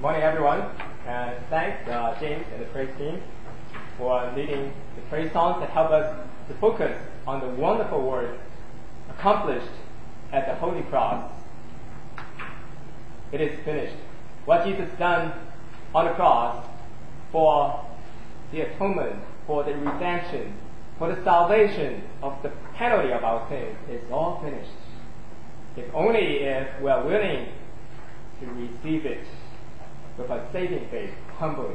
morning, everyone. And thanks, James and the praise team for leading the praise songs that help us to focus on the wonderful work accomplished at the Holy Cross. It is finished. What Jesus done on the cross for the atonement, for the redemption, for the salvation of the penalty of our sins is all finished. If only if we are willing to receive it with a saving faith, humbly.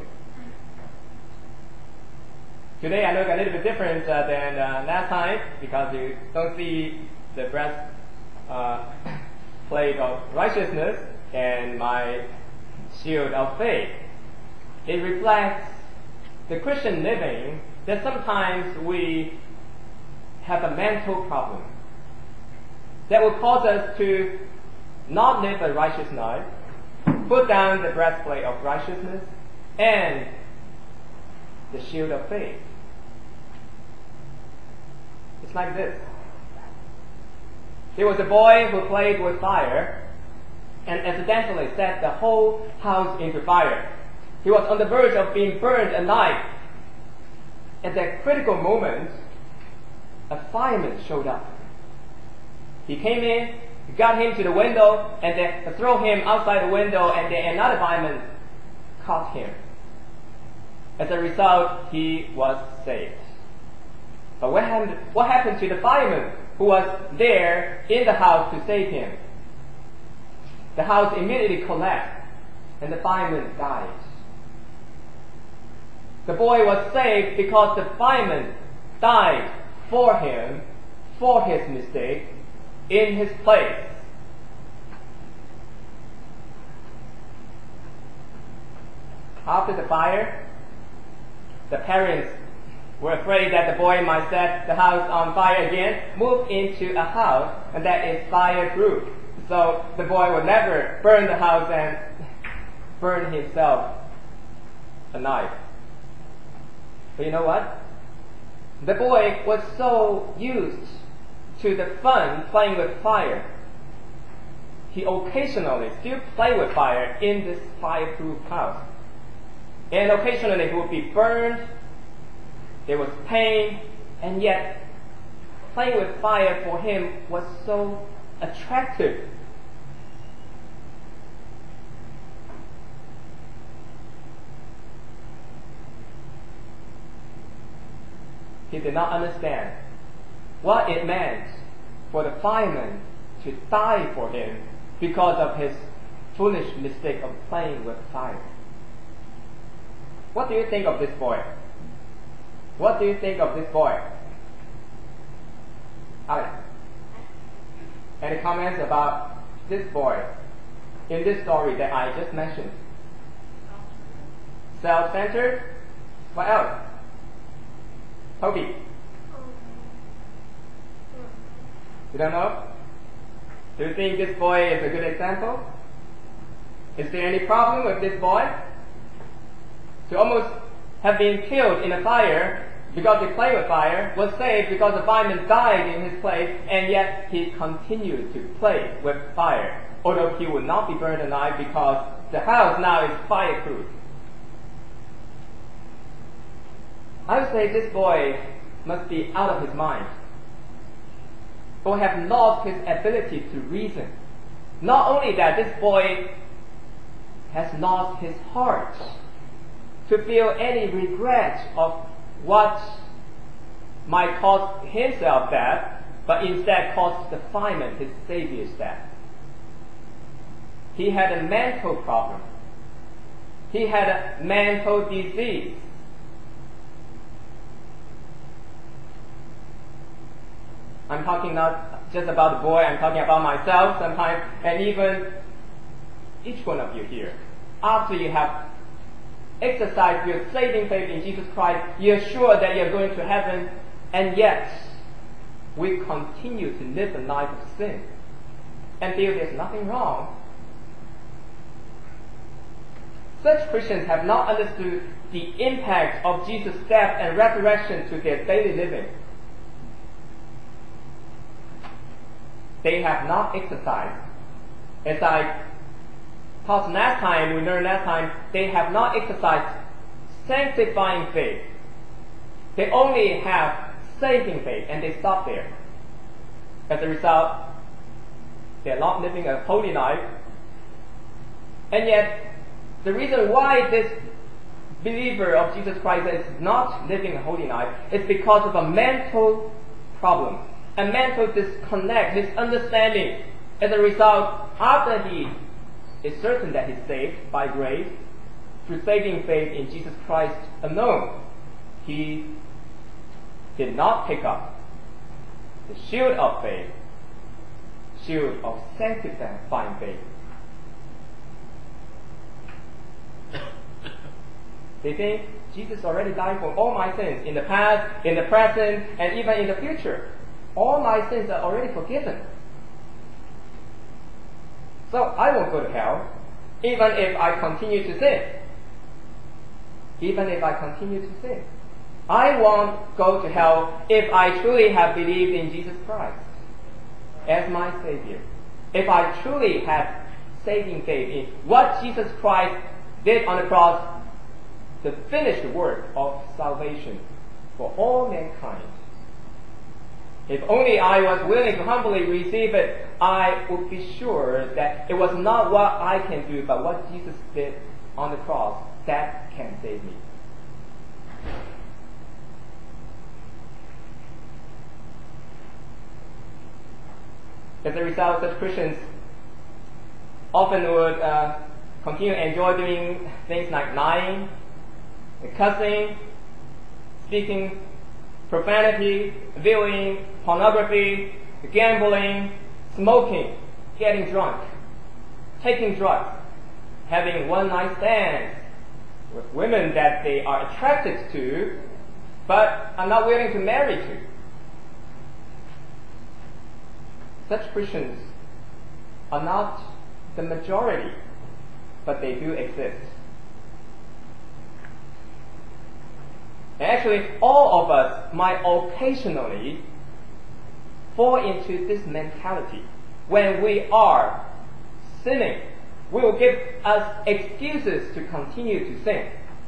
Today I look a little bit different than last time because you don't see the breastplate of righteousness and my shield of faith. It reflects the Christian living that sometimes we have a mental problem that will cause us to not live a righteous life, put down the breastplate of righteousness and the shield of faith. It's like this. There was a boy who played with fire and accidentally set the whole house into fire. He was on the verge of being burned alive. At that critical moment, a fireman showed up. He came in, got him to the window, and then threw him outside the window, and then another fireman caught him. As a result, he was saved. But what happened to the fireman who was there in the house to save him? The house immediately collapsed, and the fireman died. The boy was saved because the fireman died for him, for his mistake, in his place. After the fire, the parents were afraid that the boy might set the house on fire again, moved into a house and that is fireproof. So the boy would never burn the house and burn himself alive. But you know what? The boy was so used to the fun playing with fire. He occasionally still played with fire in this fireproof house. And occasionally he would be burned. There was pain, and yet playing with fire for him was so attractive. He did not understand what it meant for the fireman to die for him because of his foolish mistake of playing with fire. What do you think of this boy? What do you think of this boy? Alex, any comments about this boy in this story that I just mentioned? Self-centered? What else? Toby? You don't know? Do you think this boy is a good example? Is there any problem with this boy? To almost have been killed in a fire because he played with fire, was saved because the fireman died in his place, and yet he continued to play with fire, although he would not be burned alive because the house now is fireproof. I would say this boy must be out of his mind, or have lost his ability to reason. Not only that, this boy has lost his heart to feel any regret of what might cause himself death, but instead caused the fireman, his savior's death. He had a mental problem. He had a mental disease. I'm talking not just about the boy, I'm talking about myself sometimes, and even each one of you here. After you have exercised your saving faith in Jesus Christ, you're sure that you're going to heaven, and yet we continue to live a life of sin and feel there's nothing wrong. Such Christians have not understood the impact of Jesus' death and resurrection to their daily living. They have not exercised, as I Because we learned last time, they have not exercised sanctifying faith. They only have saving faith, and they stop there. As a result, they are not living a holy life. And yet, the reason why this believer of Jesus Christ is not living a holy life is because of a mental problem, a mental disconnect, misunderstanding. As a result, after he is certain that he's saved by grace, through saving faith in Jesus Christ alone, he did not take up the shield of faith, shield of sanctifying faith. They think Jesus already died for all my sins in the past, in the present, and even in the future. All my sins are already forgiven. So I won't go to hell, even if I continue to sin. Even if I continue to sin. I won't go to hell if I truly have believed in Jesus Christ as my Savior. If I truly have saving faith in what Jesus Christ did on the cross, the finished work of salvation for all mankind. If only I was willing to humbly receive it, I would be sure that it was not what I can do, but what Jesus did on the cross that can save me. As a result, such Christians often would continue to enjoy doing things like lying, cussing, speaking profanity, viewing pornography, gambling, smoking, getting drunk, taking drugs, having one-night stands with women that they are attracted to, but are not willing to marry to. Such Christians are not the majority, but they do exist. And actually, all of us might occasionally fall into this mentality. When we are sinning, we will give us excuses to continue to sin.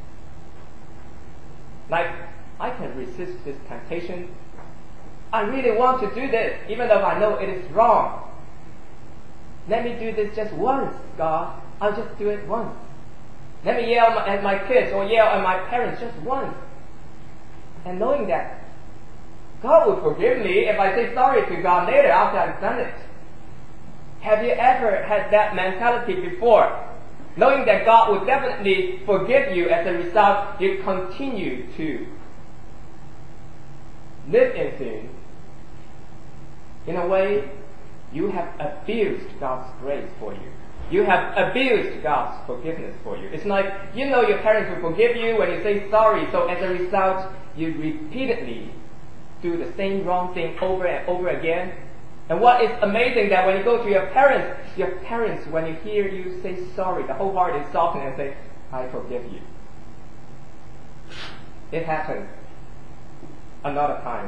Like, I can resist this temptation. I really want to do this, even though I know it is wrong. Let me do this just once, God. I'll just do it once. Let me yell at my kids or yell at my parents just once. And knowing that God will forgive me if I say sorry to God later after I've done it. Have you ever had that mentality before? Knowing that God will definitely forgive you, as a result, you continue to live in sin. In a way, you have abused God's grace for you. You have abused God's forgiveness for you. It's like, you know your parents will forgive you when you say sorry, so as a result, you repeatedly do the same wrong thing over and over again. And what is amazing that when you go to your parents, when you hear you say sorry, the whole heart is softened and say, I forgive you. It happens a lot of times.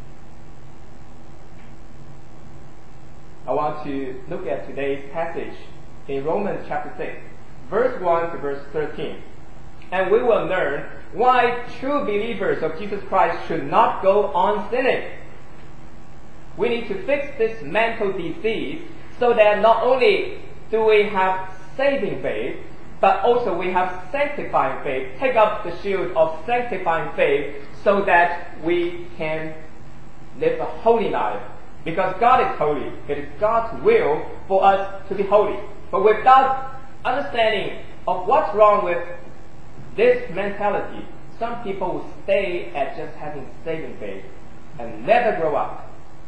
I want to look at today's passage in Romans chapter 6, verse 1 to verse 13. And we will learn why true believers of Jesus Christ should not go on sinning. We need to fix this mental disease so that not only do we have saving faith, but also we have sanctifying faith. Take up the shield of sanctifying faith so that we can live a holy life. Because God is holy. It is God's will for us to be holy. But without understanding of what's wrong with this mentality, some people will stay at just having saving faith and never grow up.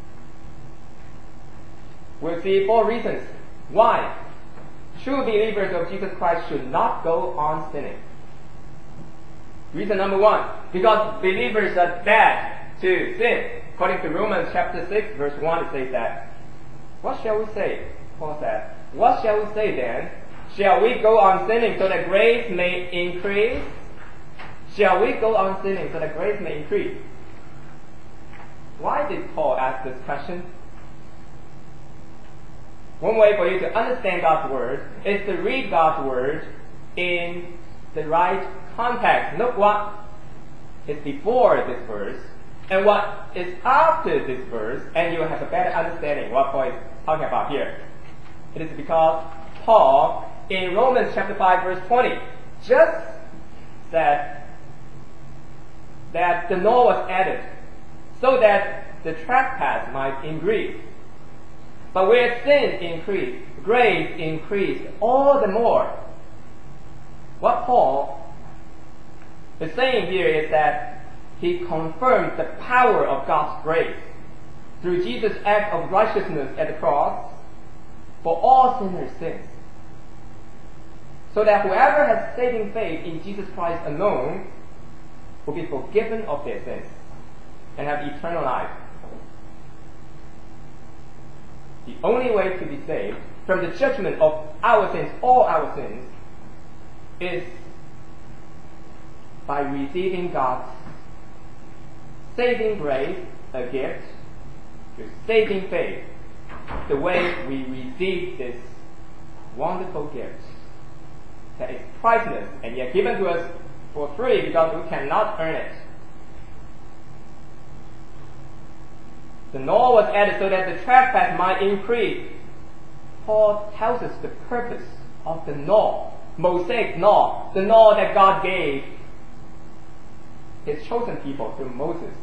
We'll see 4 reasons why true believers of Jesus Christ should not go on sinning. Reason number 1, because believers are dead to sin. According to Romans chapter 6, verse 1, it says that, what shall we say? Paul said, what shall we say then? Shall we go on sinning so that grace may increase? Shall we go on sinning so that grace may increase? Why did Paul ask this question? One way for you to understand God's Word is to read God's Word in the right context. Look what is before this verse and what is after this verse, and you will have a better understanding what Paul is talking about here. It is because Paul, in Romans chapter 5, verse 20, just said that the law was added so that the trespass might increase. But where sin increased, grace increased all the more. What Paul is saying here is that he confirms the power of God's grace through Jesus' act of righteousness at the cross for all sinners' sins. So that whoever has saving faith in Jesus Christ alone will be forgiven of their sins and have eternal life. The only way to be saved from the judgment of our sins, all our sins, is by receiving God's saving grace, a gift, through saving faith, the way we receive this wonderful gift that is priceless and yet given to us for free because we cannot earn it. The law was added so that the trespass might increase. Paul tells us the purpose of the law, Mosaic law, the law that God gave His chosen people through Moses.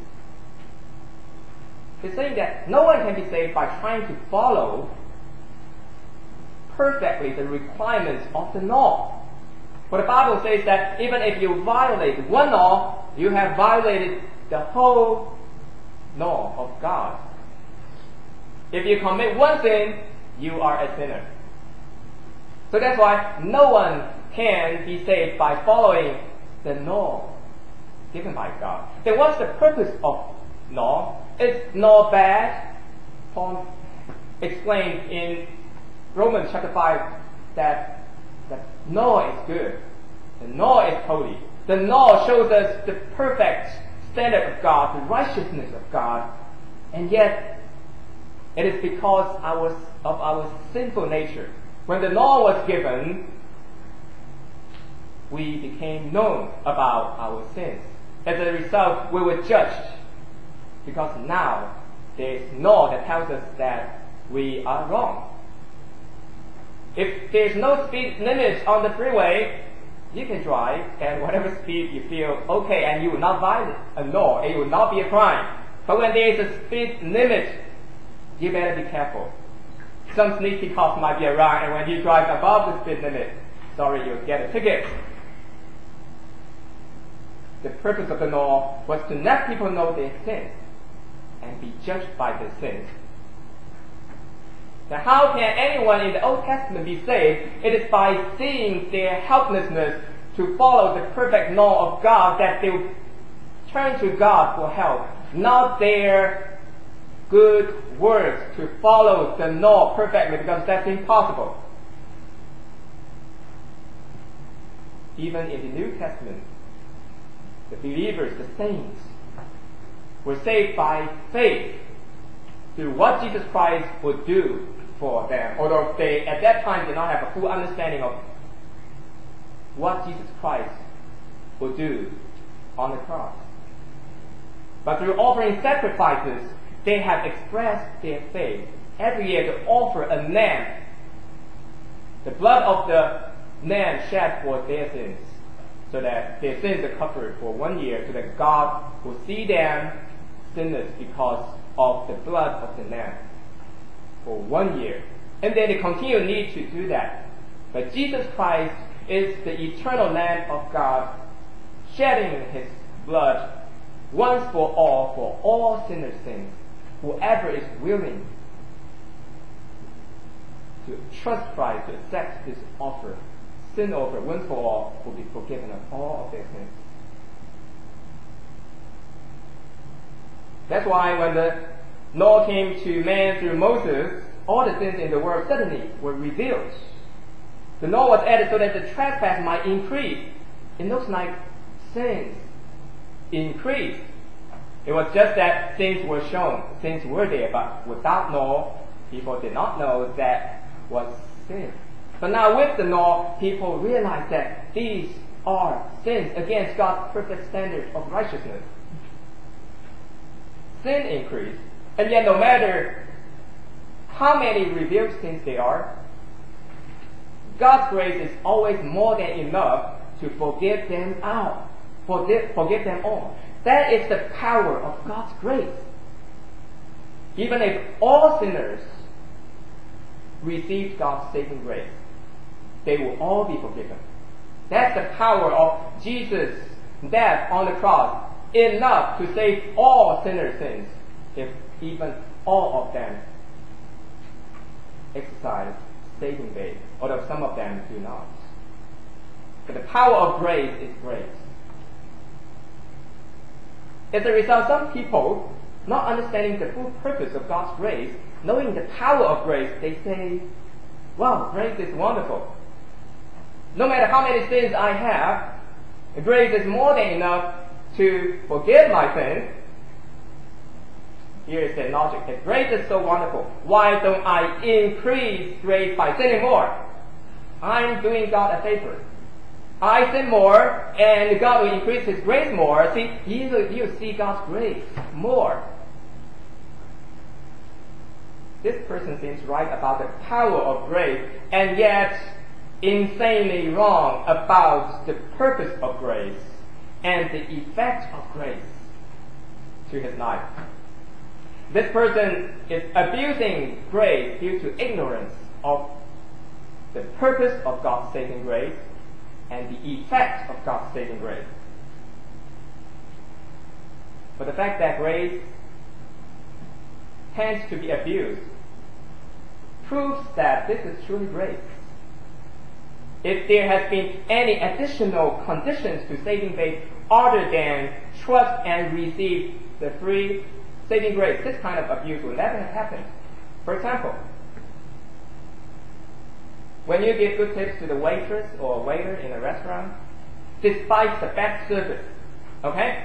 He's saying that no one can be saved by trying to follow perfectly the requirements of the law. But the Bible says that even if you violate one law, you have violated the whole law of God. If you commit one sin, you are a sinner. So that's why no one can be saved by following the law given by God. Then what's the purpose of law? Is law bad? Paul explained in Romans chapter 5 that the law is good. The law is holy. The law shows us the perfect standard of God, the righteousness of God, and yet it is because of our sinful nature. When the law was given, we became known about our sins. As a result, we were judged because now there is law that tells us that we are wrong. If there is no speed limit on the freeway, you can drive at whatever speed you feel okay, and you will not violate a law, and it will not be a crime. But when there is a speed limit, you better be careful. Some sneaky cops might be around, and when you drive above the speed limit, sorry, you'll get a ticket. The purpose of the law was to let people know their sins and be judged by their sins. Now, how can anyone in the Old Testament be saved? It is by seeing their helplessness to follow the perfect law of God, that they will turn to God for help, not their good works to follow the law perfectly, because that's impossible. Even in the New Testament, the believers, the saints, were saved by faith through what Jesus Christ would do for them, although they at that time did not have a full understanding of what Jesus Christ would do on the cross. But through offering sacrifices, they have expressed their faith every year to offer a lamb, the blood of the lamb shed for their sins, so that their sins are covered for 1 year, so that God will see them sinless because of the blood of the lamb for 1 year. And then they continue need to do that. But Jesus Christ is the eternal Lamb of God, shedding His blood once for all sinners' sins. Whoever is willing to trust Christ, to accept this offer, sin offer once for all, will be forgiven of all of their sins. That's why when the law came to man through Moses, all the sins in the world suddenly were revealed. The law was added so that the trespass might increase. It looks like sins increased. It was just that sins were shown, sins were there, but without law, people did not know that was sin. But now with the law, people realize that these are sins against God's perfect standard of righteousness. Sin increased, and yet no matter how many revealed sins there are, God's grace is always more than enough to forgive them all. Forgive them all. That is the power of God's grace. Even if all sinners received God's saving grace, they will all be forgiven. That's the power of Jesus' death on the cross, enough to save all sinners' sins, if even all of them exercise saving faith, although some of them do not. But the power of grace is grace. As a result, some people, not understanding the full purpose of God's grace, knowing the power of grace, they say, wow, grace is wonderful. No matter how many sins I have, grace is more than enough to forgive my sins. Here is the logic. If grace is so wonderful, why don't I increase grace by sinning more? I'm doing God a favor. I sin more, and God will increase His grace more. See, you see God's grace more. This person seems right about the power of grace, and yet insanely wrong about the purpose of grace and the effect of grace to his life. This person is abusing grace due to ignorance of the purpose of God's saving grace and the effect of God's saving grace. But the fact that grace tends to be abused proves that this is truly grace. If there has been any additional conditions to saving faith other than trust and receive the free saving grace, this kind of abuse will never have happened. For example, when you give good tips to the waitress or waiter in a restaurant, despite the bad service, okay?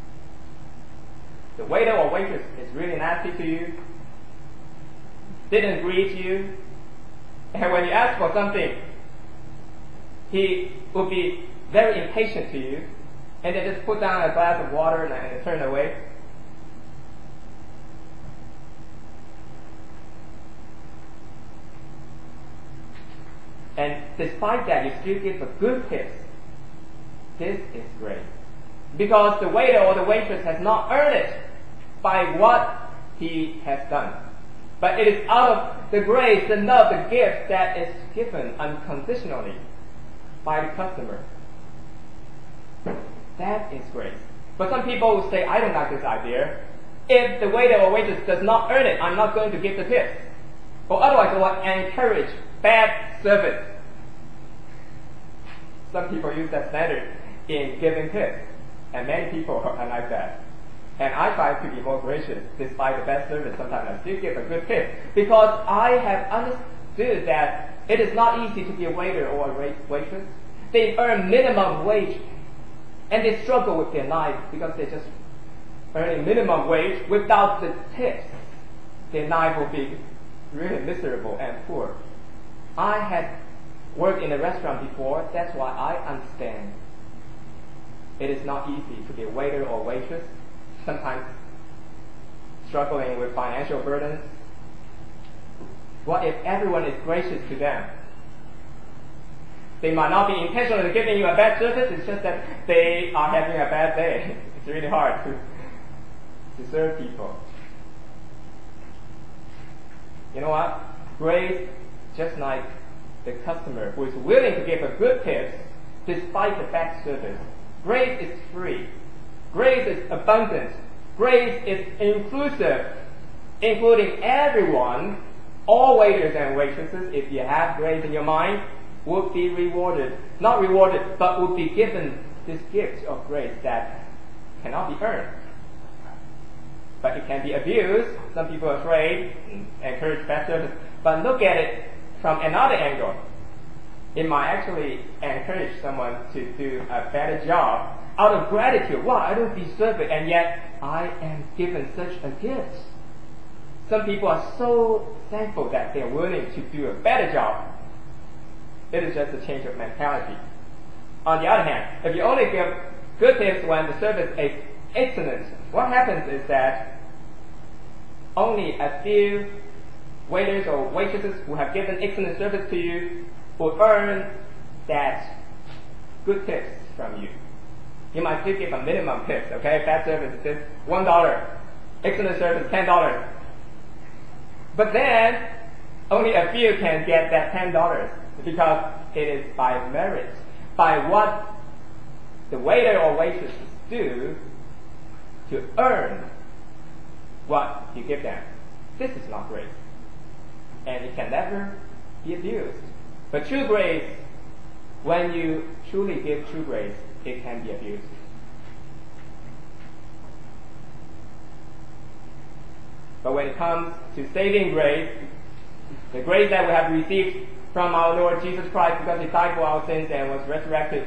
The waiter or waitress is really nasty to you, didn't greet you, and when you ask for something, he would be very impatient to you, and then just put down a glass of water and turn away. And despite that, you still give a good tips. This is great. Because the waiter or the waitress has not earned it by what he has done. But it is out of the grace, the love, the gift that is given unconditionally by the customer. That is grace. But some people will say, I don't like this idea. If the waiter or waitress does not earn it, I'm not going to give the tips. Or otherwise, I will encourage bad service. Some people use that standard in giving tips, and many people are like that. And I try to be more gracious despite the bad service. Sometimes I still give a good tip because I have understood that it is not easy to be a waiter or a waitress. They earn minimum wage, and they struggle with their life because they just earning minimum wage. Without the tips, their life will be really miserable and poor. I had worked in a restaurant before, that's why I understand. It is not easy to be a waiter or waitress, sometimes struggling with financial burdens. What if everyone is gracious to them? They might not be intentionally giving you a bad service, it's just that they are having a bad day. It's really hard to serve people. You know what? Grace, just like the customer who is willing to give a good tips despite the bad service. Grace is free. Grace is abundant. Grace is inclusive, including everyone. All waiters and waitresses, if you have grace in your mind, would be rewarded. Not rewarded, but would be given this gift of grace that cannot be earned. But it can be abused. Some people are afraid, encourage bad service. But look at it from another angle. It might actually encourage someone to do a better job out of gratitude. Wow, I don't deserve it, and yet I am given such a gift. some people are so thankful that they are willing to do a better job. It is just a change of mentality. On the other hand, if you only give good tips when the service is excellent, what happens is that only a few waiters or waitresses who have given excellent service to you will earn that good tips from you. You might still give a minimum tips, okay? Bad service is $1. Excellent service, $10. But then, only a few can get that $10 because it is by merit, by what the waiter or waitresses do to earn what you give them. This is not grace. And it can never be abused. But true grace, when you truly give true grace, it can be abused. But when it comes to saving grace, the grace that we have received from our Lord Jesus Christ because He died for our sins and was resurrected,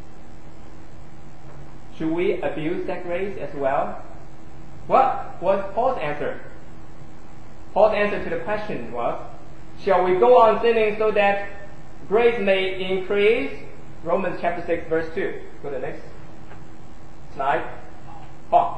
should we abuse that grace as well? What was Paul's answer? Paul's answer to the question was, shall we go on sinning so that grace may increase? Romans chapter 6 verse 2. Go to the next slide. Paul.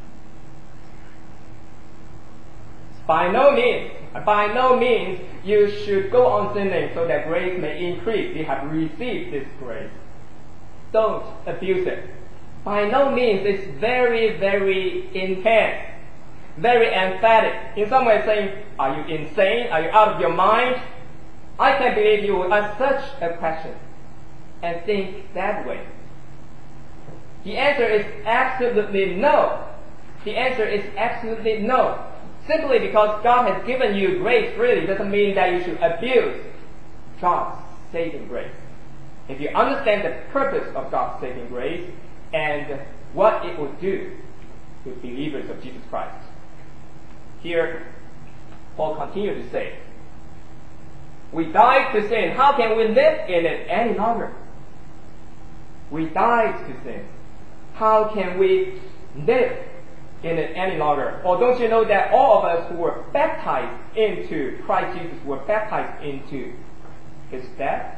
By no means you should go on sinning so that grace may increase. You have received this grace. Don't abuse it. By no means, it's very, very intense, very emphatic. In some way saying, are you insane? Are you out of your mind? I can't believe you would ask such a question and think that way. The answer is absolutely no. The answer is absolutely no. Simply because God has given you grace freely doesn't mean that you should abuse God's saving grace. If you understand the purpose of God's saving grace and what it will do to believers of Jesus Christ. Here, Paul continues to say, we died to sin. How can we live in it any longer? We died to sin. How can we live in it any longer? Or don't you know that all of us who were baptized into Christ Jesus were baptized into His death?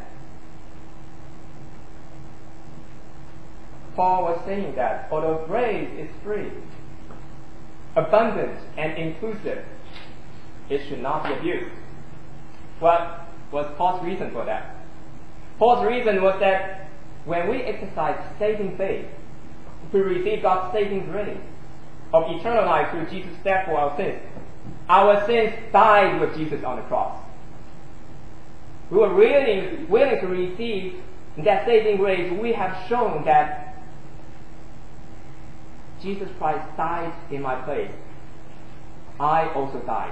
Paul was saying that although grace is free, abundant and inclusive, it should not be abused. What was Paul's reason for that? Paul's reason was that when we exercise saving faith, we receive God's saving grace of eternal life through Jesus' death for our sins died with Jesus on the cross. We were willing to receive that saving grace. We have shown that Jesus Christ died in my place. I also died.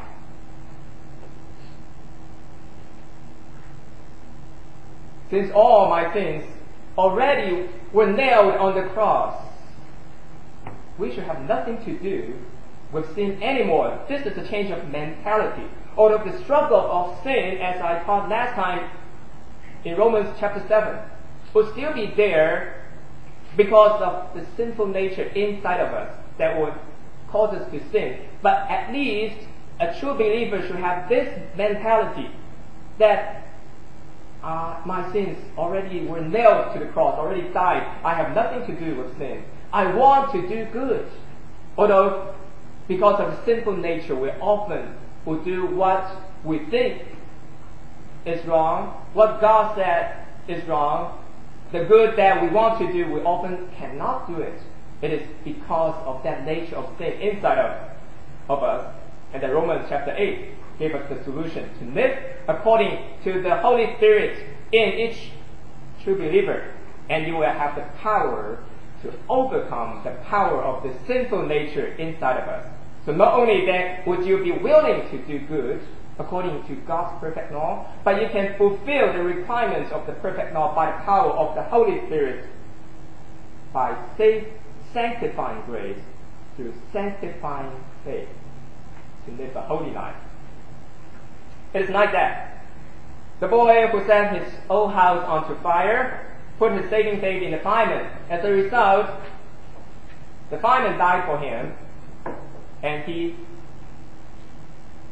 Since all my sins already were nailed on the cross, we should have nothing to do with sin anymore. This is a change of mentality. Although the struggle of sin, as I taught last time in Romans chapter 7, will still be there because of the sinful nature inside of us that would cause us to sin. But at least a true believer should have this mentality that my sins already were nailed to the cross, already died. I have nothing to do with sin. I want to do good. Although, because of sinful nature, we often will do what we think is wrong, what God said is wrong. The good that we want to do, we often cannot do it. It is because of that nature of sin inside of us. And then Romans chapter 8 gave us the solution to live according to the Holy Spirit in each true believer. And you will have the power to overcome the power of the sinful nature inside of us. So not only then would you be willing to do good according to God's perfect law, but you can fulfill the requirements of the perfect law by the power of the Holy Spirit by sanctifying grace through sanctifying faith to live a holy life. It is like that. The boy who set his old house onto fire put his saving faith in the fireman. As a result, the fireman died for him, and he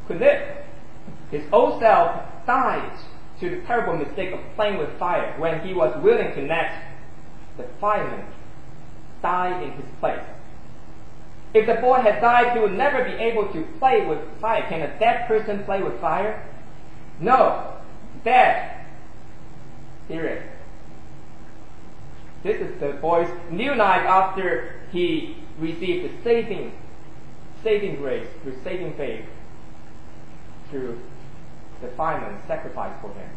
could live. His old self died to the terrible mistake of playing with fire when he was willing to let the fireman die in his place. If the boy had died, he would never be able to play with fire. Can a dead person play with fire? No. Dead. Period. This is the boy's new life after he received the saving grace, through saving faith, through the fireman's sacrifice for him.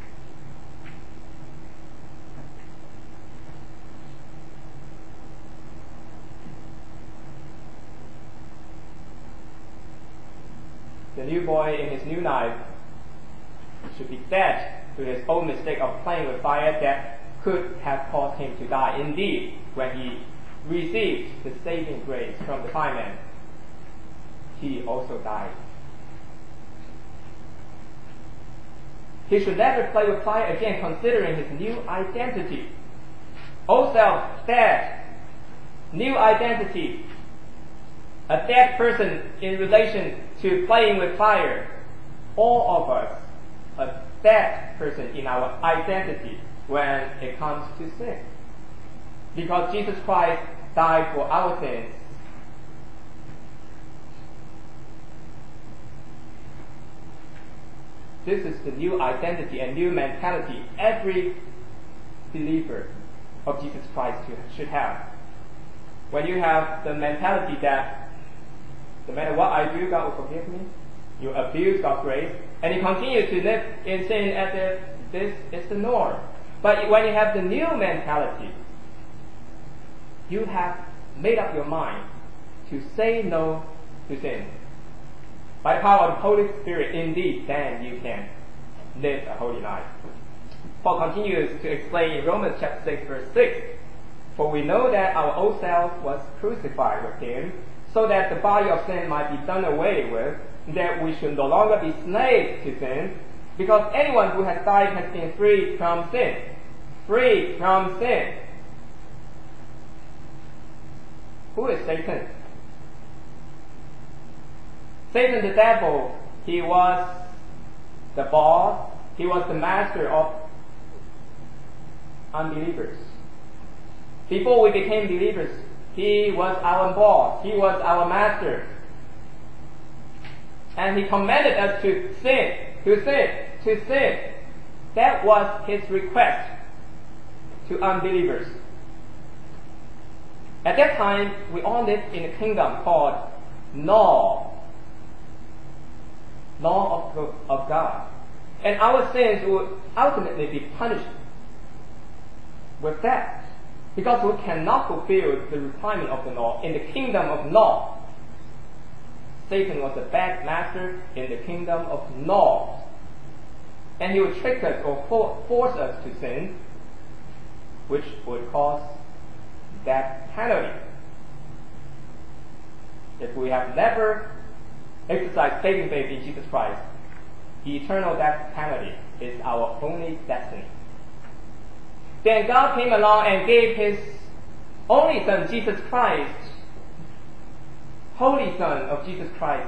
The new boy in his new life should be dead to his old mistake of playing with fire that could have caused him to die. Indeed, when he received the saving grace from the fireman, he also died. He should never play with fire again, considering his new identity. Old self, dead. New identity. A dead person in relation to playing with fire. All of us, a dead person in our identity when it comes to sin. Because Jesus Christ died for our sins. This is the new identity and new mentality every believer of Jesus Christ should have. When you have the mentality that no matter what I do, God will forgive me, you abuse God's grace, and you continue to live in sin as if this is the norm. But when you have the new mentality, you have made up your mind to say no to sin. By the power of the Holy Spirit, indeed, then you can live a holy life. Paul continues to explain in Romans chapter 6, verse 6, "For we know that our old self was crucified with him, so that the body of sin might be done away with, that we should no longer be slaves to sin, because anyone who has died has been freed from sin." Free from sin. Who is Satan? Satan the devil, he was the boss, he was the master of unbelievers. Before we became believers, he was our boss, he was our master. And he commanded us to sin, to sin, to sin. That was his request to unbelievers. At that time, we all lived in a kingdom called law of God. And our sins would ultimately be punished with death, because we cannot fulfill the requirement of the law in the kingdom of law. Satan was a bad master in the kingdom of law. And he would trick us or force us to sin, which would cause death penalty. If we have never exercised saving faith in Jesus Christ, eternal death penalty is our only destiny. Then God came along and gave his only Son, Jesus Christ, Holy Son of Jesus Christ.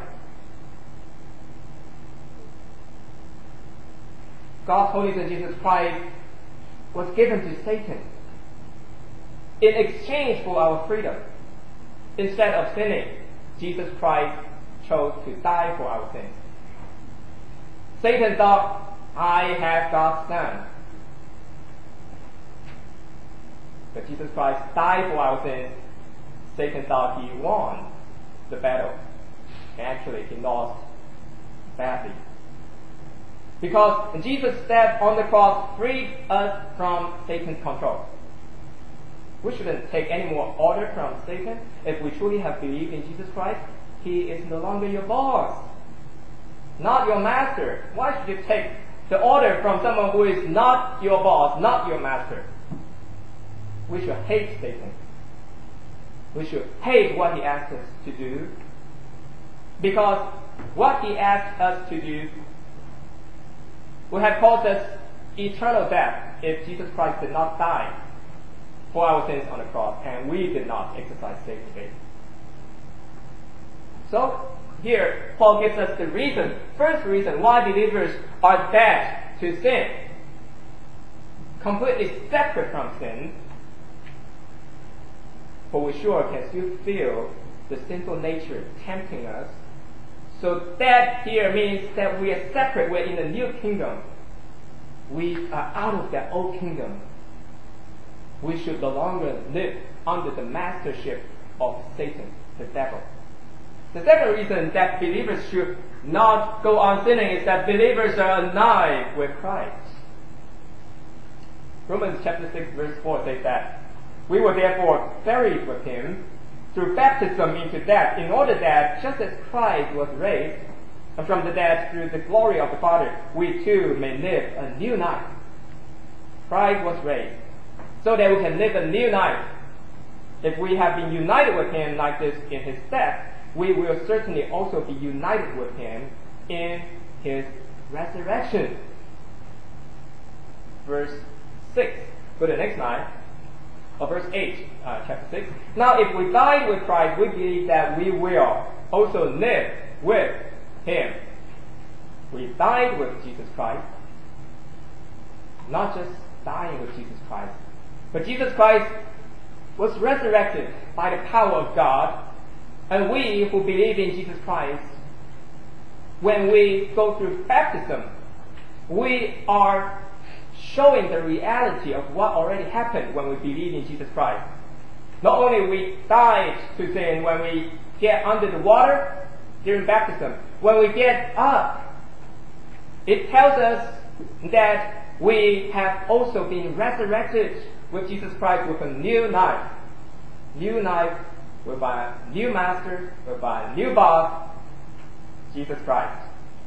God's Holy Son, Jesus Christ, was given to Satan in exchange for our freedom. Instead of sinning, Jesus Christ chose to die for our sins. Satan thought, I have God's Son. But Jesus Christ died for our sins. Satan thought he won the battle. Actually, he lost badly. Because Jesus' death on the cross freed us from Satan's control. We shouldn't take any more order from Satan. If we truly have believed in Jesus Christ, he is no longer your boss, not your master. Why should you take the order from someone who is not your boss, not your master? We should hate Satan. We should hate what he asks us to do, because what he asks us to do would have caused us eternal death if Jesus Christ did not die for our sins on the cross and we did not exercise saving faith. So, here Paul gives us the reason, first reason why believers are dead to sin, completely separate from sin. For we sure can still feel the sinful nature tempting us. So that here means that we are separate, we're in a new kingdom. We are out of that old kingdom. We should no longer live under the mastership of Satan, the devil. The second reason that believers should not go on sinning is that believers are alive with Christ. Romans chapter 6 verse 4 says that we were therefore buried with him through baptism into death, in order that just as Christ was raised from the dead through the glory of the Father, we too may live a new life. Christ was raised so that we can live a new life. If we have been united with him like this in his death, we will certainly also be united with him in his resurrection. Verse 6. Go to the next slide. Verse 8, chapter 6. Now if we died with Christ, we believe that we will also live with him. We died with Jesus Christ. Not just dying with Jesus Christ, but Jesus Christ was resurrected by the power of God. And we who believe in Jesus Christ, when we go through baptism, we are showing the reality of what already happened when we believe in Jesus Christ. Not only we died to sin when we get under the water during baptism, when we get up, it tells us that we have also been resurrected with Jesus Christ with a new life. New life with a new master, with a new boss, Jesus Christ.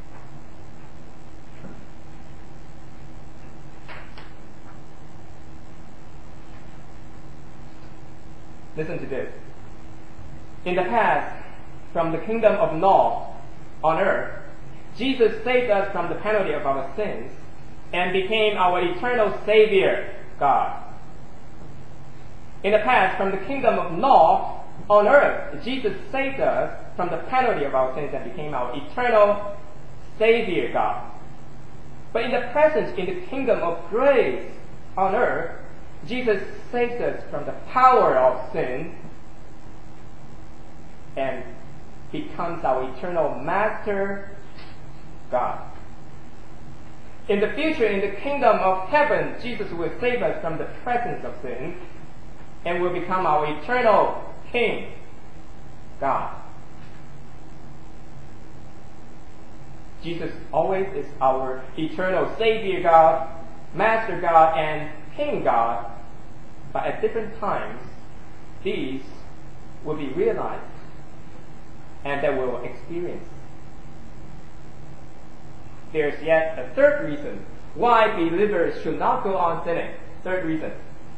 Listen to this. In the past, from the kingdom of north on earth, Jesus saved us from the penalty of our sins and became our eternal Savior, God. In the past, from the kingdom of north on earth, Jesus saved us from the penalty of our sins and became our eternal Savior, God. But in the present, in the kingdom of grace on earth, Jesus saves us from the power of sin and becomes our eternal Master, God. In the future, in the kingdom of heaven, Jesus will save us from the presence of sin and will become our eternal King, God. Jesus always is our eternal Savior God, Master God, and King God. But at different times, these will be realized and that we will experience. There's yet a third reason why believers should not go on sinning. Third reason.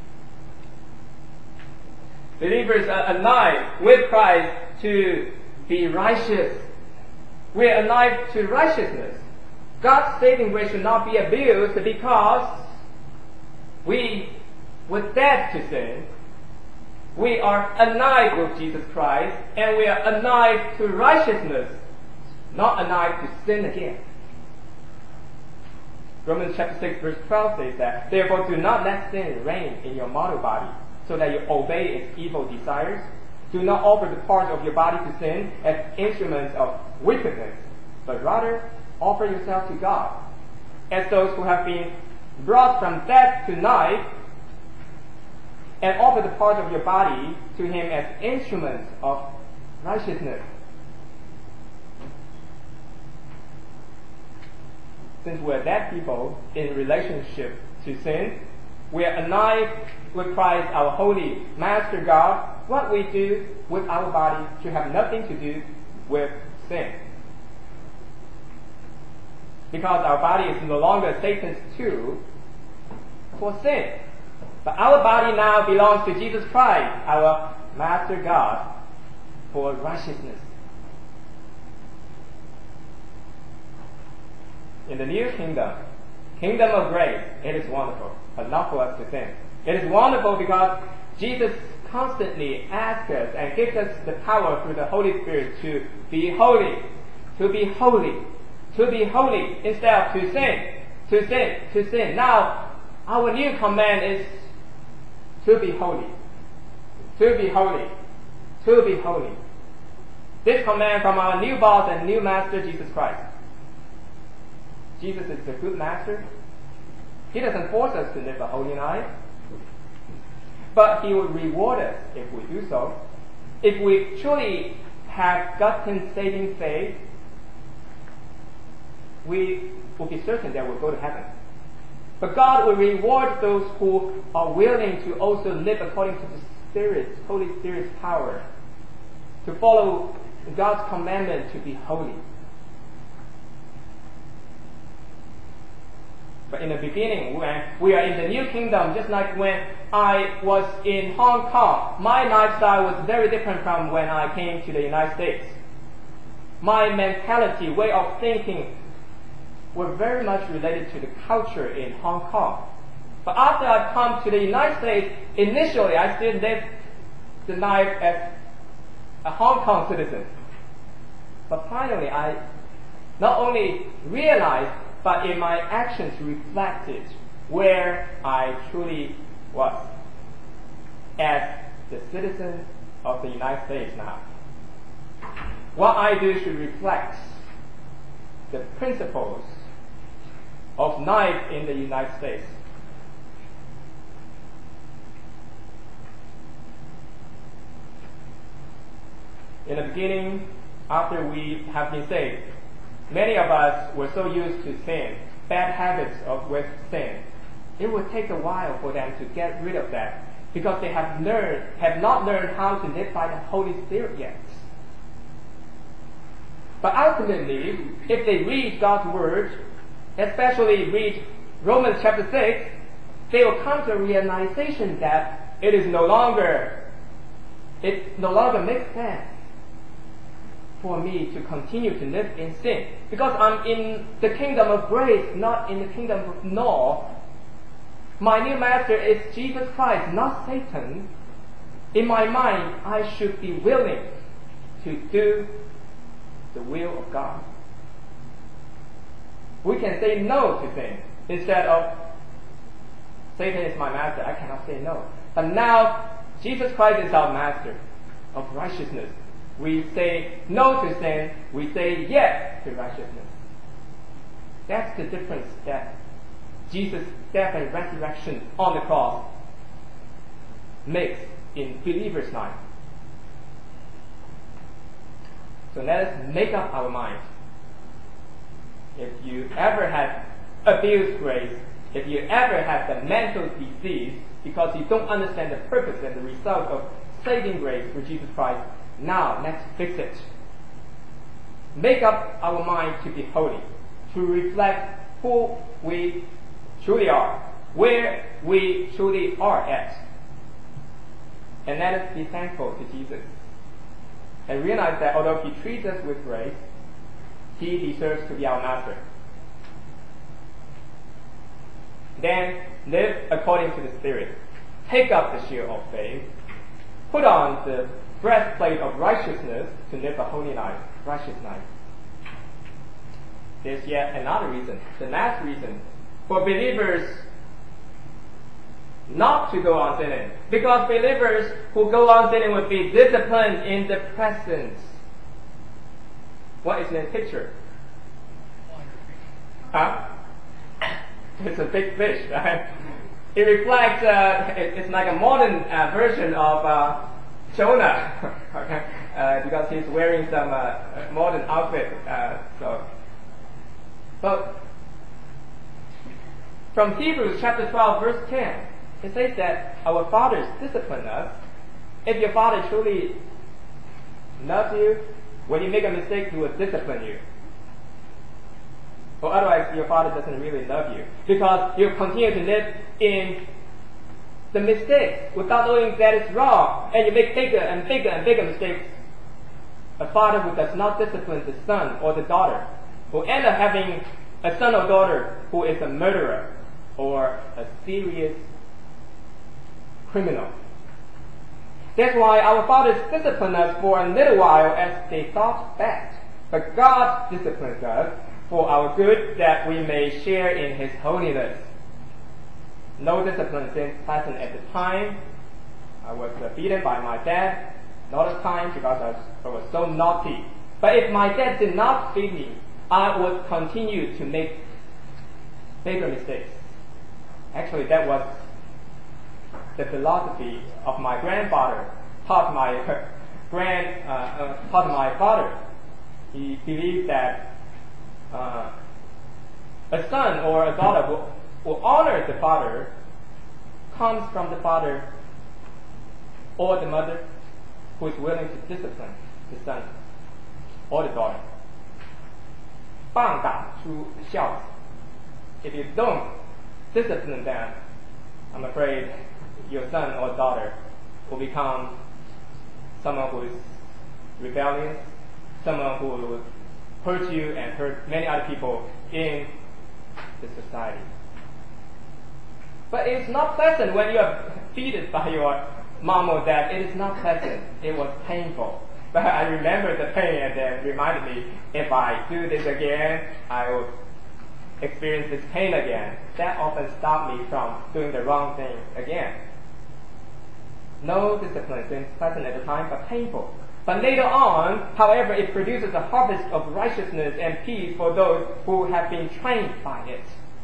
Believers are alive with Christ to be righteous. We are alive to righteousness. God's saving grace should not be abused because we were dead to sin. We are alive with Jesus Christ, and we are alive to righteousness, not alive to sin again. Romans chapter 6 verse 12 says that, therefore do not let sin reign in your mortal body, so that you obey its evil desires. Do not offer the parts of your body to sin as instruments of wickedness, but rather offer yourself to God as those who have been brought from death to life, and offer the parts of your body to him as instruments of righteousness. Since we're dead people in relationship to sin, we are alive with Christ, our holy Master God. What we do with our body should have nothing to do with sin. Because our body is no longer Satan's tool for sin. But our body now belongs to Jesus Christ, our Master God, for righteousness. In the new kingdom, kingdom of grace, it is wonderful, but not for us to sin. It is wonderful because Jesus constantly asks us and gives us the power through the Holy Spirit to be holy, to be holy, to be holy instead of to sin, to sin, to sin. Now, our new command is to be holy, to be holy, to be holy. This command from our new boss and new master, Jesus Christ. Jesus is the good master. He doesn't force us to live a holy life, but He will reward us if we do so. If we truly have gotten saving faith, we will be certain that we'll go to heaven. But God will reward those who are willing to also live according to the Spirit, Holy Spirit's power, to follow God's commandment to be holy. But in the beginning, when we are in the new kingdom, just like when I was in Hong Kong, my lifestyle was very different from when I came to the United States. My mentality, way of thinking, were very much related to the culture in Hong Kong. But after I come to the United States, initially I still lived the life as a Hong Kong citizen. But finally I not only realized, but in my actions reflected where I truly was as the citizen of the United States now. What I do should reflect the principles of life in the United States. In the beginning, after we have been saved, many of us were so used to sin, bad habits with sin. It would take a while for them to get rid of that because they have not learned how to live by the Holy Spirit yet. But ultimately, if they read God's Word, especially read Romans chapter 6, they will come to a realization that it no longer makes sense for me to continue to live in sin. Because I'm in the kingdom of grace, not in the kingdom of law. My new master is Jesus Christ, not Satan. In my mind, I should be willing to do the will of God. We can say no to sin instead of Satan is my master, I cannot say no. But now Jesus Christ is our master of righteousness. We say no to sin, we say yes to righteousness. That's the difference that Jesus' death and resurrection on the cross makes in believers' life. So let us make up our mind. If you ever had abused grace, if you ever had the mental disease because you don't understand the purpose and the result of saving grace through Jesus Christ, now let's fix it. Make up our mind to be holy, to reflect who we truly are, where we truly are at. And let us be thankful to Jesus and realize that although He treats us with grace, He deserves to be our master. Then live according to the Spirit. Take up the shield of faith. Put on the breastplate of righteousness to live a holy life, righteous life. There's yet another reason, the last reason, for believers not to go on sinning. Because believers who go on sinning will be disciplined in the presence. What is the picture? Huh? It's a big fish, right? It reflects, it's like a modern version of Jonah, okay? Because he's wearing some modern outfit. But from Hebrews chapter 12, verse 10, it says that our fathers discipline us. If your father truly loves you, when you make a mistake, he will discipline you. Or otherwise, your father doesn't really love you. Because you continue to live in the mistakes without knowing that it's wrong. And you make bigger and bigger and bigger mistakes. A father who does not discipline the son or the daughter will end up having a son or daughter who is a murderer or a serious criminal. That's why our fathers disciplined us for a little while as they thought best. But God disciplines us for our good, that we may share in His holiness. No discipline seems pleasant at the time. I was beaten by my dad, not a time because I was so naughty. But if my dad did not beat me, I would continue to make bigger mistakes. Actually, that was the philosophy of my grandfather, taught my father. He believed that a son or a daughter will honor the father comes from the father or the mother who is willing to discipline the son or the daughter. 棒打出孝子. If you don't discipline them, I'm afraid your son or daughter will become someone who is rebellious, someone who will hurt you and hurt many other people in the society. But it's not pleasant when you are beaten by your mom or dad. It is not pleasant. It was painful. But I remember the pain and then reminded me, if I do this again, I will experience this pain again. That often stopped me from doing the wrong thing again. No discipline seems pleasant at the time, but painful. But later on, however, it produces a harvest of righteousness and peace for those who have been trained by it.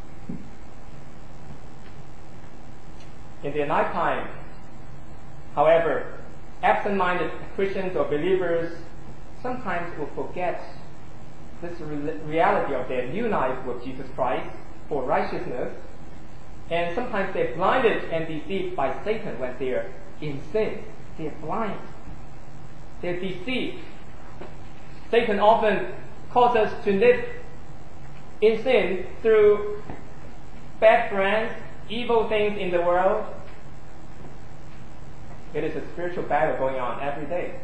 In the nighttime, however, absent-minded Christians or believers sometimes will forget this reality of their new life with Jesus Christ for righteousness, and sometimes they're blinded and deceived by Satan when they're in sin. They're blind. They're deceived. Satan often causes us to live in sin through bad friends, evil things in the world. It is a spiritual battle going on every day.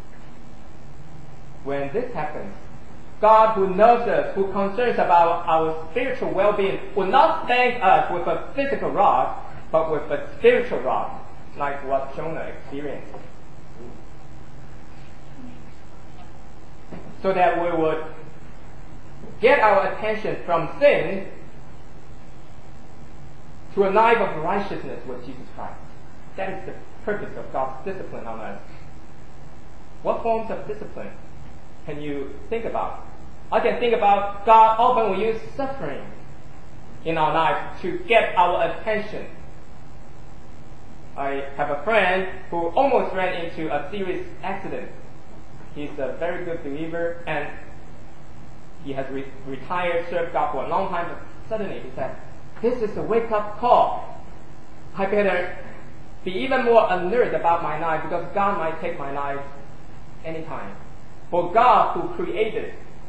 When this happens, God, who knows us, who concerns about our spiritual well-being, will not spank us with a physical rod, but with a spiritual rod, like what Jonah experienced. So that we would get our attention from sin to a life of righteousness with Jesus Christ. That is the purpose of God's discipline on us. What forms of discipline can you think about? I can think about God often will use suffering in our life to get our attention. I have a friend who almost ran into a serious accident. He's a very good believer and he has retired, served God for a long time, but suddenly he said, "This is a wake-up call. I better be even more alert about my life because God might take my life anytime." For God, who created,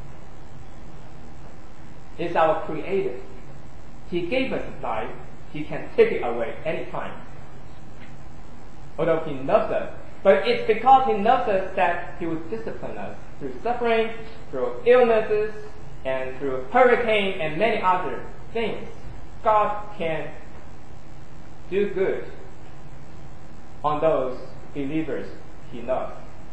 is our creator. He gave us life. He can take it away anytime. Although He loves us. But it's because He loves us that He will discipline us through suffering, through illnesses, and through hurricane and many other things. God can do good on those believers He loves.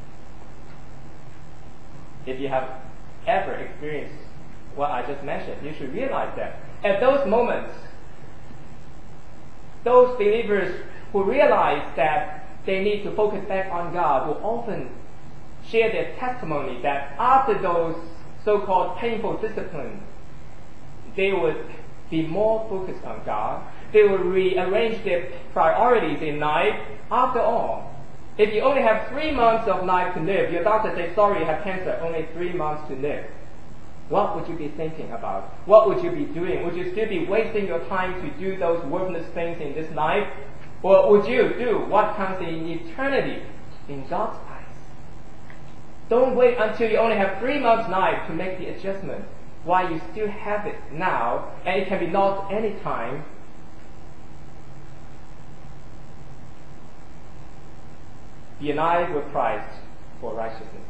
If you have ever experienced what I just mentioned, you should realize that at those moments, those believers who realize that they need to focus back on God will often share their testimony that after those so-called painful disciplines, they would be more focused on God. They will rearrange their priorities in life. After all, if you only have 3 months of life to live, your doctor says, "Sorry, you have cancer, only 3 months to live." What would you be thinking about? What would you be doing? Would you still be wasting your time to do those worthless things in this life? Or would you do what comes in eternity in God's eyes? Don't wait until you only have 3 months life to make the adjustment while you still have it now and it can be lost any time. Be alive with Christ for righteousness.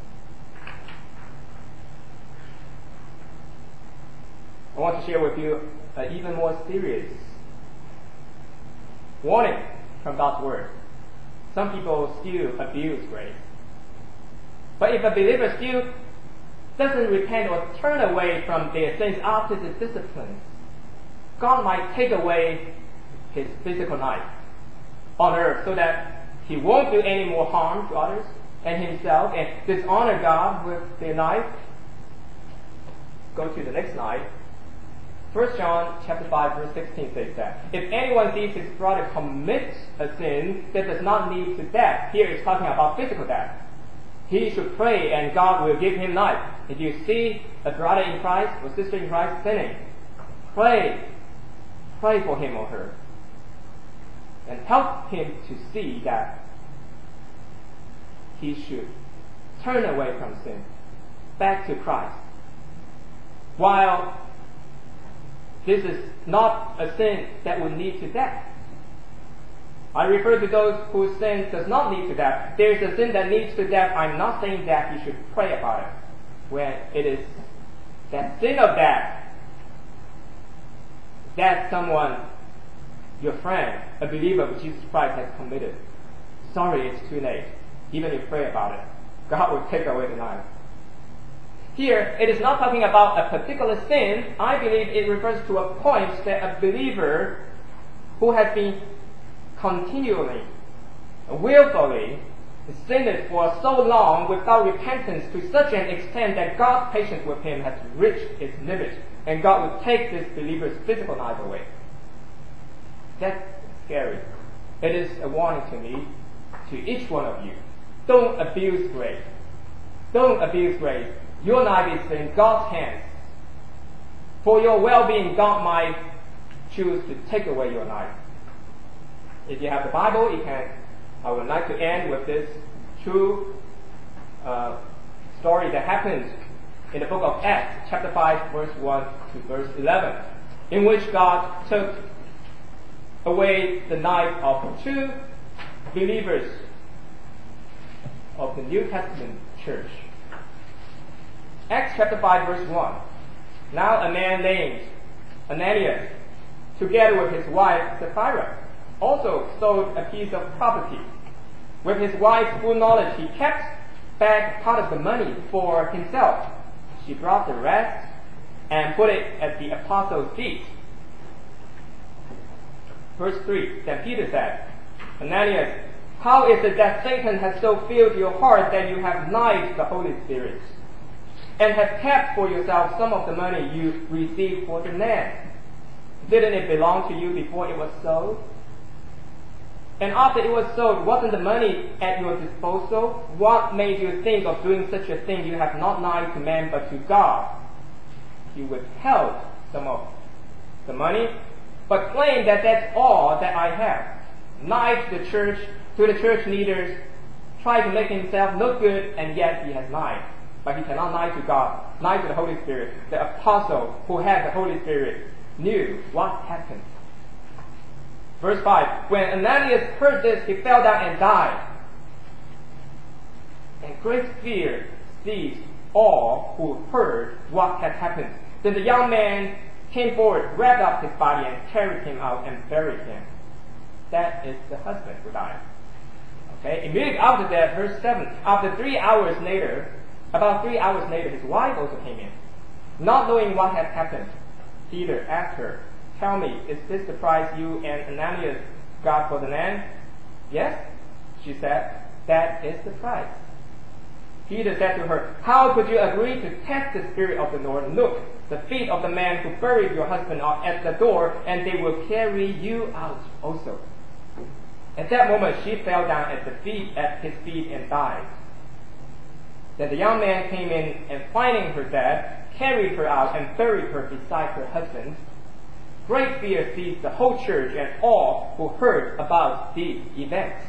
I want to share with you an even more serious warning from God's Word. some people still abuse grace. But if a believer still doesn't repent or turn away from their sins after the disciplines, God might take away his physical knife on earth so that he won't do any more harm to others and himself and dishonor God with their knife. Go to the next slide. 1 John chapter 5 verse 16 says that if anyone sees his brother commit a sin that does not lead to death, here it's talking about physical death, he should pray and God will give him life. If you see a brother in Christ or sister in Christ sinning, pray for him or her and help him to see that he should turn away from sin, back to Christ. While this is not a sin that would lead to death. I refer to those whose sin does not lead to death. There is a sin that leads to death. I'm not saying that you should pray about it. When it is that sin of death, that someone, your friend, a believer of Jesus Christ has committed. Sorry, it's too late. Even if you pray about it, God will take away the knife. Here, it is not talking about a particular sin. I believe it refers to a point that a believer who has been continually, willfully sinned for so long without repentance to such an extent that God's patience with him has reached its limit, and God will take this believer's physical life away. That's scary. It is a warning to me, to each one of you. Don't abuse grace. Don't abuse grace. Your life is in God's hands. For your well-being, God might choose to take away your life. If you have the Bible, I would like to end with this true story that happened in the book of Acts, chapter 5, verse 1 to verse 11, in which God took away the life of two believers of the New Testament church. Acts chapter 5 verse 1. Now a man named Ananias, together with his wife Sapphira, also sold a piece of property. With his wife's full knowledge, he kept back part of the money for himself. She brought the rest and put it at the apostles' feet. Verse 3. Then Peter said, Ananias, how is it that Satan has so filled your heart that you have lied the Holy Spirit, and have kept for yourself some of the money you received for the land? Didn't it belong to you before it was sold? And after it was sold, wasn't the money at your disposal? What made you think of doing such a thing? You have not lied to man but to God. You withheld some of the money, but claimed that that's all that I have. Lied to the church leaders, tried to make himself look good, and yet he has lied. But he cannot lie to God, lie to the Holy Spirit. The apostle who had the Holy Spirit knew what happened. Verse 5. When Ananias heard this, he fell down and died. And great fear seized all who heard what had happened. Then the young man came forward, wrapped up his body, and carried him out and buried him. That is the husband who died. Okay. Immediately after that, verse 7. About 3 hours later, his wife also came in. Not knowing what had happened, Peter asked her, Tell me, is this the price you and Ananias got for the land? Yes, she said, that is the price. Peter said to her, How could you agree to test the Spirit of the Lord? Look, the feet of the man who buried your husband are at the door, and they will carry you out also. At that moment she fell down at his feet and died. Then the young man came in, and finding her dead, carried her out and buried her beside her husband. Great fear seized the whole church and all who heard about these events.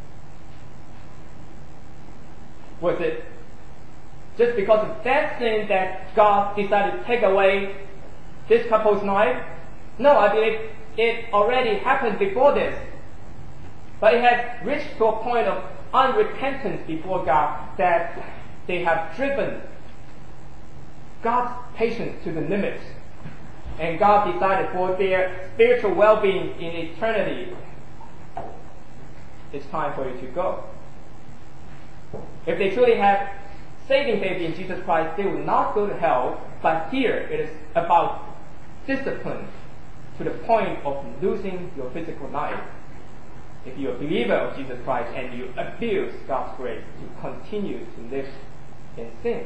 Was it just because of that sin that God decided to take away this couple's life? No, I believe it already happened before this. But it has reached to a point of unrepentance before God that they have driven God's patience to the limits. And God decided for their spiritual well-being in eternity, it's time for you to go. If they truly have saving faith in Jesus Christ, they will not go to hell, but here it is about discipline to the point of losing your physical life. If you're a believer of Jesus Christ and you abuse God's grace, you continue to live in sin.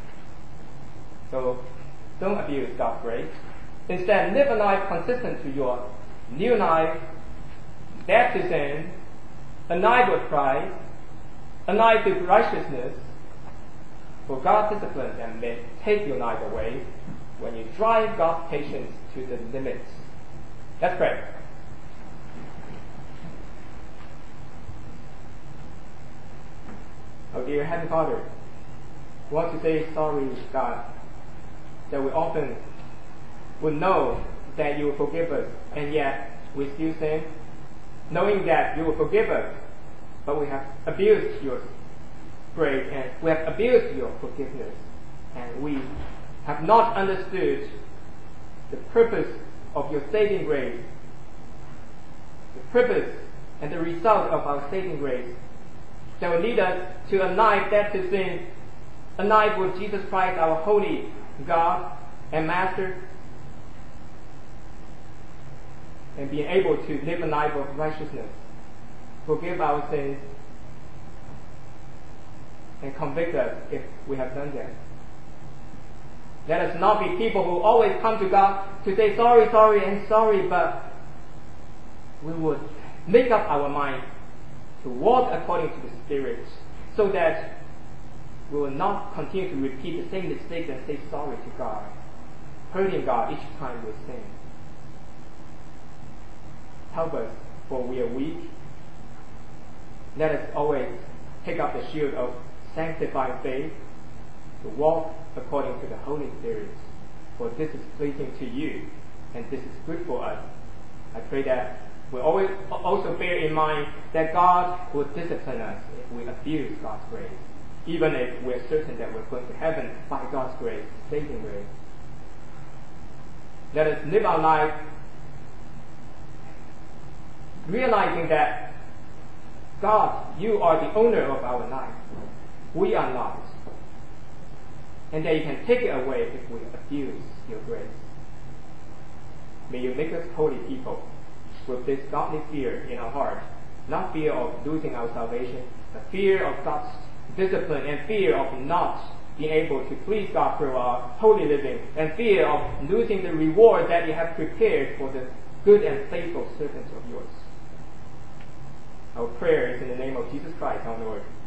So don't abuse God's grace. Instead, live a life consistent to your new life, death to sin, a life with Christ, a life with righteousness. For God disciplines and may take your life away when you drive God's patience to the limits. Let's pray. Oh dear Heavenly Father, we want to say sorry, God, that we often would know that you will forgive us, and yet we still sin, knowing that you will forgive us, but we have abused your grace and we have abused your forgiveness, and we have not understood the purpose of your saving grace, the purpose and the result of our saving grace that will lead us to a life dead to sin, a life with Jesus Christ, our holy God and Master, and being able to live a life of righteousness, forgive our sins, and convict us if we have done that. Let us not be people who always come to God to say sorry, sorry, and sorry, but we would make up our mind to walk according to the Spirit, so that we will not continue to repeat the same mistakes and say sorry to God, hurting God each time we sin. Help us, for we are weak. Let us always take up the shield of sanctifying faith to walk according to the Holy Spirit, for this is pleasing to you, and this is good for us. I pray that we always also bear in mind that God will discipline us if we abuse God's grace, even if we're certain that we're going to heaven by God's grace, saving grace. Let us live our life realizing that, God, you are the owner of our life. We are not. And that you can take it away if we abuse your grace. May you make us holy people with this godly fear in our heart, not fear of losing our salvation, but fear of God's discipline and fear of not being able to please God through our holy living, and fear of losing the reward that you have prepared for the good and faithful servants of yours. Our prayer is in the name of Jesus Christ, our Lord.